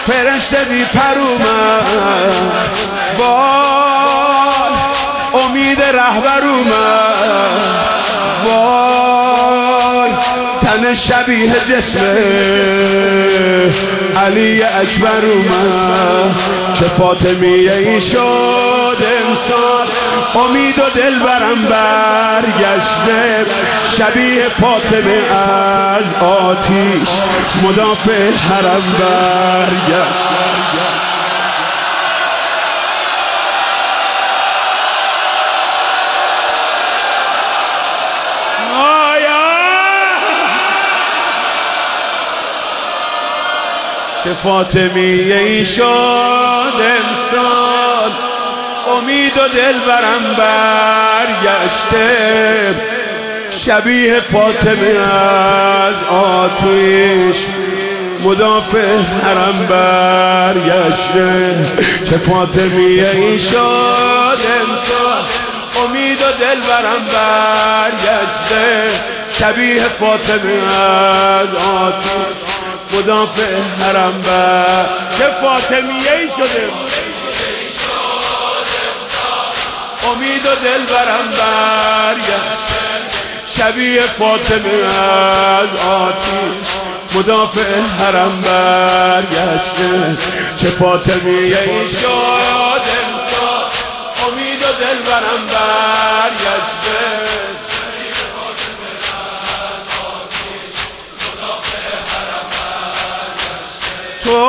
فرشته بی پر اومد، وای امید رهبر اومد، وای تن شبیه جسم علی اکبر اومد. چه فاطمیه ای شد امسال، امید و دلبرم برگشته، شبیه فاطمه از آتیش مدافع حرم برگشت. چه فاطمیه ای شد امسال، امید و دلبرم برگشته، شبیه فاطمه از آتیش مدافع حرم برگشته. چه فاطمیه ای شد امسال، امید و دلبرم برگشته، شبیه فاطمه از آتیش مدافع حرم بر. چه فاطمیه ای شده امید و دلبرم برگشت، شبیه فاطمه از آتیش مدافع حرم برگشته. چه فاطمیه ای شد امسال، امید و دلبرم برگشته، تو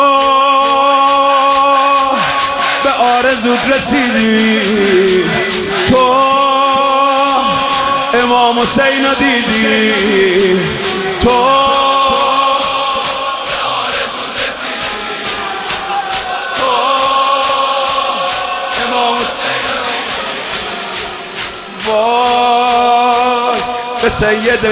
به آرزوت رسیدی، تو امام حسین رو دیدی، تو به آرزوت رسیدی، تو امام حسین رو دیدی. وای به سید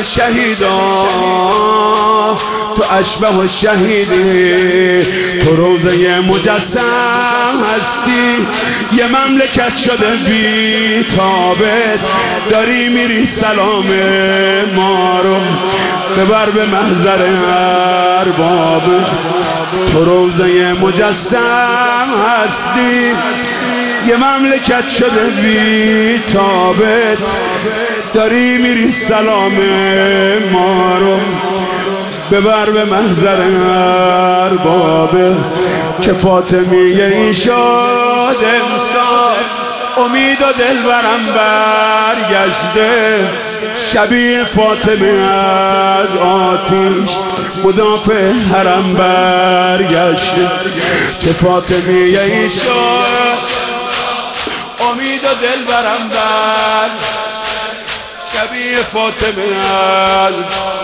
شهیدان تو اشبه و شهیدی، تو روزه مجسم هستی، یه مملکت شده بی تابت، داری میری سلام ما رو ببر به محضر ارباب. تو روزه مجسم هستی، یه مملکت شده بی تابت، داری میری سلام ما رو ببر به محضر ارباب. که فاطمیه ای شد امسال، امید و دلبرم برگشته، شبیه فاطمه از آتیش مدافع حرم برگشته. چه فاطمیه ای شد امید و دلبرم برگشته، شبیه فاطمه از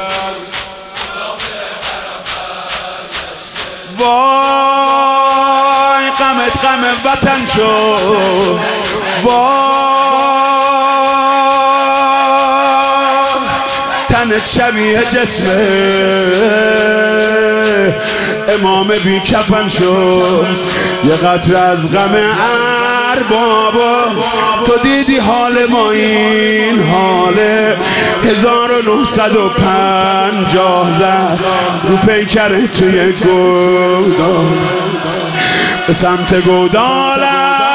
وای غمت غم وطن شد، وای تنت شبیه جسم امام بی کفن شد. یه قطره از غم اربابا، تو دیدی حال ما این حاله، 1950 زد رو پیکر توی گودال، به سمت گودالم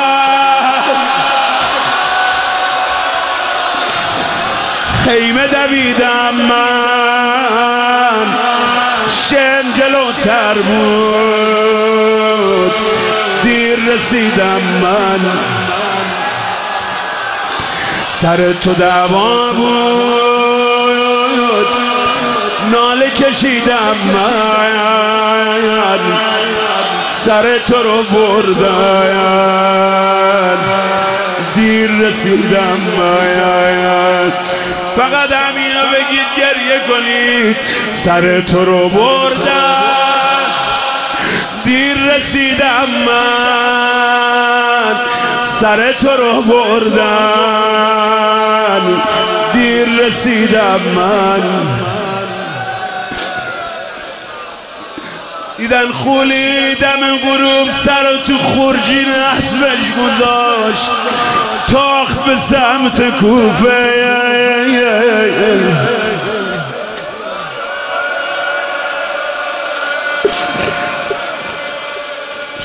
خیمه دویدم من، شن جلوتر بود دیر رسیدم من، سر تو دعوا بود ناله کشیدم من، سر تو رو بردن دیر رسیدم من. فقط همینو بگید گریه کنید، سر تو رو بردن دیر رسیدم من، سر تو رو بردن دیر رسیدم من. دیدن خولی دم غروب سر تو خورجین اسبش گذاشت، تاخت به سمت کوفه.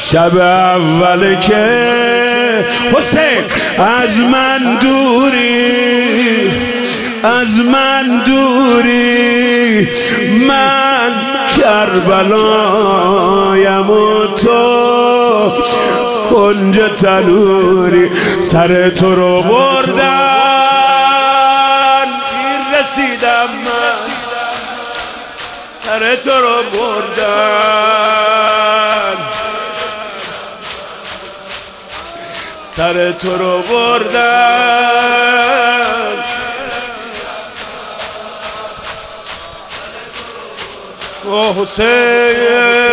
شب اول که حسین از من دوری، از من دوری، من کربلایم و تو کنج تنوری. سر تو رو بردن پیر رسیدم من، سر تو رو بردن، سر تو رو بردن. او حسین